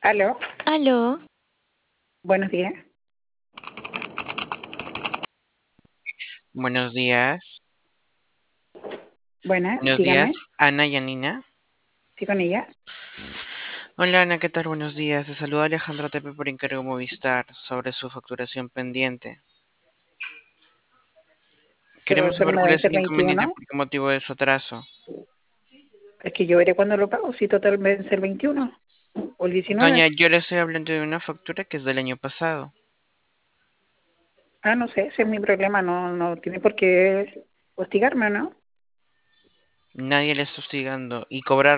Aló, Aló, buenos días. Buenos días. Buenas, Buenos días, dígame, Ana y Anina. ¿sí con ella? Hola Ana, ¿qué tal? Buenos días. Te saluda Alejandro Tepe por encargo Movistar sobre su facturación pendiente. Pero Queremos solo saber me cuál es vence el el inconveniente 21. por qué motivo de su atraso. Es que yo veré cuándo lo pago, si total vence el 21 o el Doña, 19. yo le estoy hablando de una factura que es del año pasado. Ah, no sé, ese es mi problema, no tiene por qué hostigarme, ¿no? Nadie le está hostigando y cobrar